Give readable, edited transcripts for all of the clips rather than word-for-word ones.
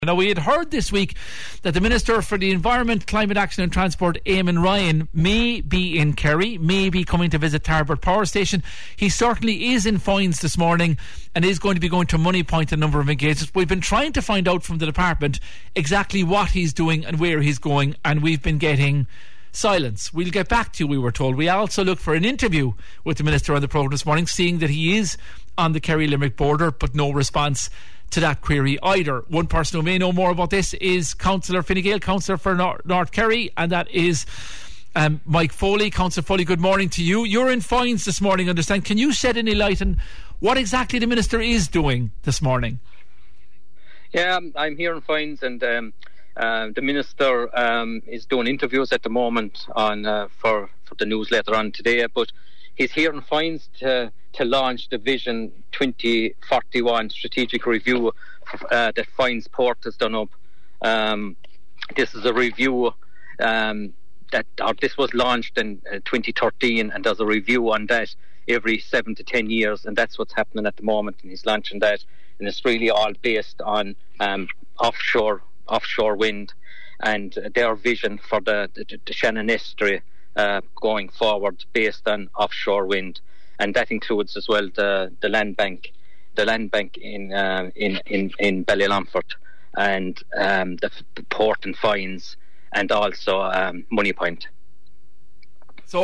Now, we had heard this week that the Minister for the Environment, Climate Action and Transport, Eamon Ryan, may be in Kerry, may be coming to visit Tarbert Power Station. He certainly is in Foynes this morning and is going to be going to Moneypoint a number of engagements. We've been trying to find out from the department exactly what he's doing and where he's going, and we've been getting silence. We'll get back to you, we were told. We also looked for an interview with the Minister on the programme this morning, seeing that he is on the Kerry-Limerick border, but no response to that query either. One person who may know more about this is Councillor Fine Gael, Councillor for North Kerry, and that is Mike Foley. Councillor Foley, good morning to you. You're in Foynes this morning, I understand. Can you shed any light on what exactly the Minister is doing this morning? Yeah, I'm here in Foynes, and the Minister is doing interviews at the moment on for the news later on today, but he's here in Foynes to launch the Vision 2041 strategic review that Foynes Port has done up. This is a review this was launched in 2013, and there's a review on that every 7 to 10 years, and that's what's happening at the moment, and he's launching that, and it's really all based on offshore wind and their vision for the Shannon Estuary going forward based on offshore wind, and that includes as well the land bank in Ballylonford and the port in Foynes, and also Moneypoint. So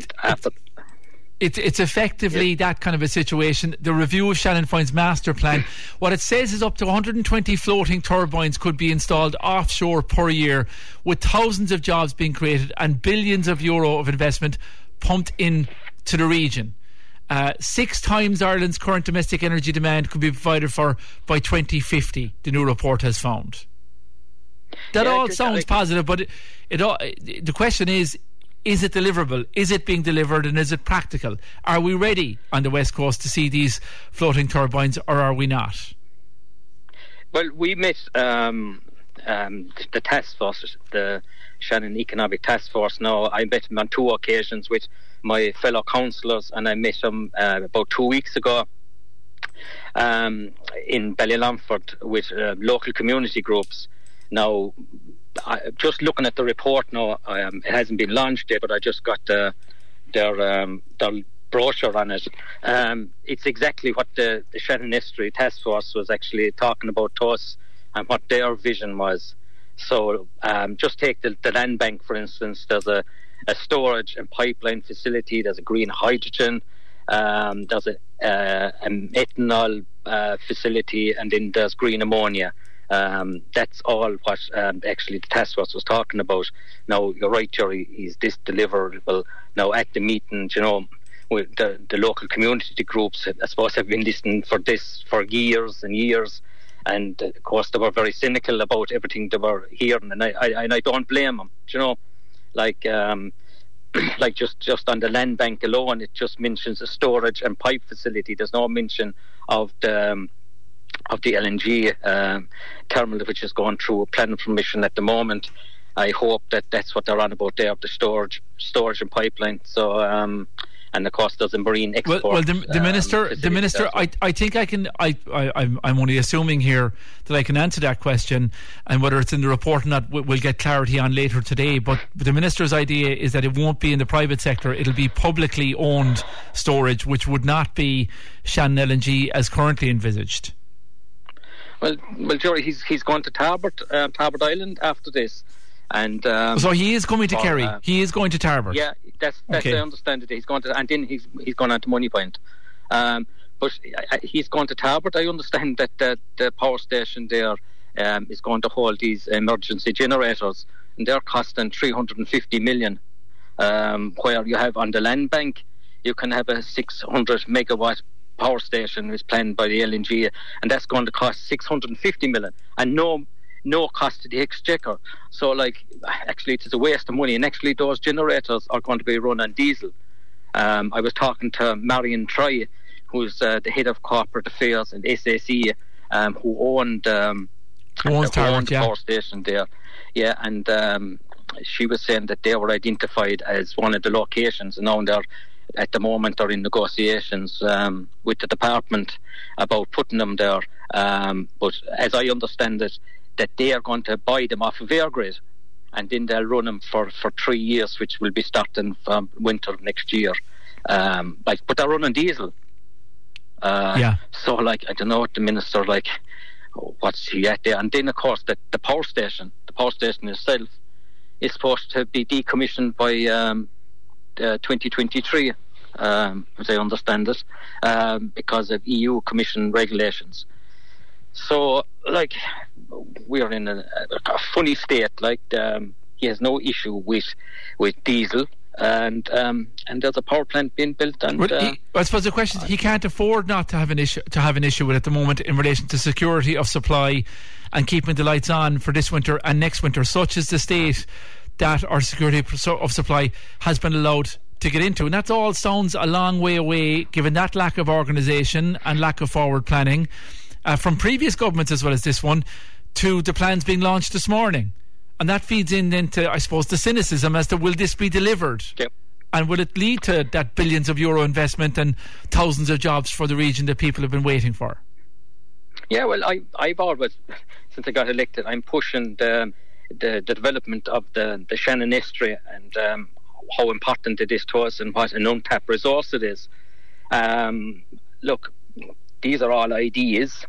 it's effectively that kind of a situation. The review of Shannon Foynes master plan, what it says is up to 120 floating turbines could be installed offshore per year, with thousands of jobs being created and billions of euro of investment pumped in to the region. 6 times Ireland's current domestic energy demand could be provided for by 2050, the new report has found. That all sounds positive, but the question is it deliverable? Is it being delivered, and is it practical? Are we ready on the West Coast to see these floating turbines, or are we not? Well, we met the task force, the Shannon Economic Task Force. Now, I met them on 2 occasions with my fellow councillors, and I met them about 2 weeks ago in Ballylonford with local community groups. Now, just looking at the report now, it hasn't been launched yet, but I just got their brochure on it. It's exactly what the Shannon Estuary Task Force was actually talking about to us, and what their vision was. So just take the land bank, for instance. There's a storage and pipeline facility, there's a green hydrogen, there's an ethanol facility, and then there's green ammonia. That's all what actually the task force was talking about. Now, you're right, Jerry, is this deliverable? Now, at the meeting, with the local community groups, I suppose, have been listening for this for years and years, and of course they were very cynical about everything they were hearing, and I don't blame them. Like just on the land bank alone, it just mentions a storage and pipe facility. There's no mention of the LNG terminal, which is going through planning permission at the moment. I hope that's what they're on about there, the storage and pipeline. So and of course there's a marine export. Well, the minister. I think I'm only assuming here that I can answer that question, and whether it's in the report or not, we'll get clarity on later today. But the minister's idea is that it won't be in the private sector; it'll be publicly owned storage, which would not be Shannon LNG as currently envisaged. Well, Jerry, he's going to Tarbert Island after this, and so he is coming to Kerry. He is going to Tarbert. Yeah, that's okay. I understand it. He's going to, and then he's going on to Moneypoint. But he's going to Tarbert. I understand that the power station there is going to hold these emergency generators, and they're costing 350 million. Where you have on the land bank, you can have a 600 megawatt power station is planned by the LNG, and that's going to cost 650 million, and no cost to the exchequer. So actually it's a waste of money, and actually those generators are going to be run on diesel. I was talking to Marion Troy, who's the head of corporate affairs in SSE, who owned the power station there. Yeah, and she was saying that they were identified as one of the locations, and now they're at the moment are in negotiations with the department about putting them there. But as I understand it, that they are going to buy them off of Airgrid, and then they'll run them for 3 years, which will be starting from winter of next year. But they're running diesel. So I don't know what the minister what's he at there? And then of course the power station itself is supposed to be decommissioned by 2023, as I understand it, because of EU Commission regulations. So we're in a funny state. He has no issue with diesel. And there's a power plant being built. And I suppose the question is, he can't afford not to have an issue with at the moment in relation to security of supply and keeping the lights on for this winter and next winter. Such is the state that our security of supply has been allowed to get into, and that all sounds a long way away, given that lack of organisation and lack of forward planning from previous governments as well as this one, to the plans being launched this morning. And that feeds into, I suppose, the cynicism as to, will this be delivered? Yep. And will it lead to that billions of euro investment and thousands of jobs for the region that people have been waiting for? Yeah, well, I've always, since I got elected, I'm pushing the development of the Shannon Estuary and how important it is to us and what an untapped resource it is. Look, these are all ideas.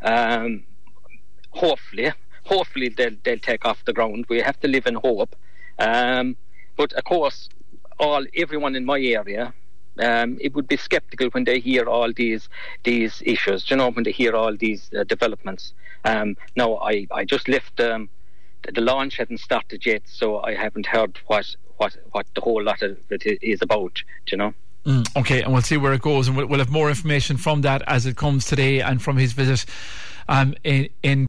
Hopefully they'll take off the ground. We have to live in hope. But of course, everyone in my area, it would be sceptical when they hear all these issues. When they hear all these developments. Now I just left. The launch hadn't started yet, so I haven't heard what the whole lot of it is about. Okay, and we'll see where it goes, and we'll have more information from that as it comes today and from his visit in